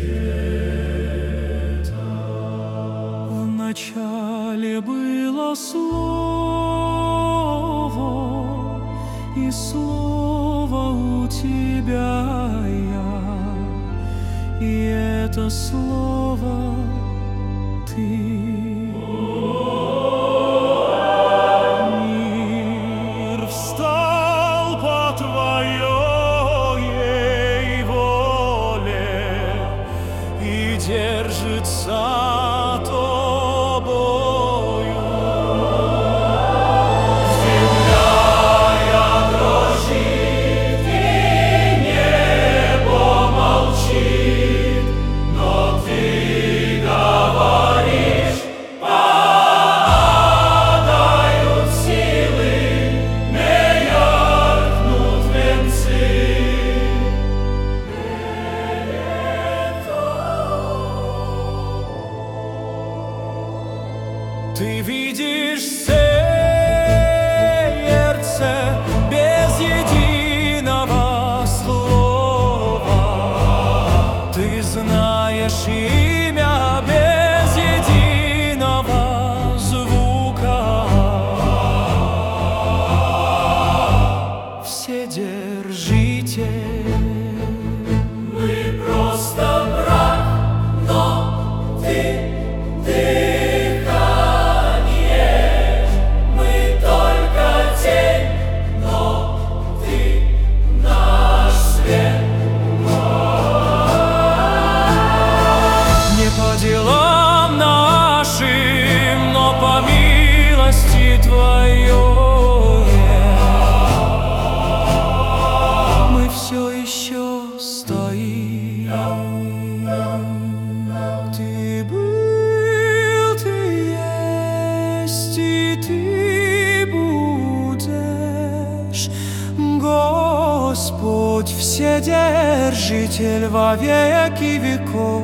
Вначале было слово, и слово у тебя я, и это слово ты. Мир встал по твоей воле и держится тобою. Земля дрожит и небо молчит, но ты говоришь, падают силы, меркнут венцы. Ты видишь сердце без единого слова, ты знаешь имя без единого звука. Все держите, мы просто брат, но ты по делам нашим, но по милости Твоей мы все еще стоим. Ты был, ты есть, и ты будешь, Господь Вседержитель во веки веков.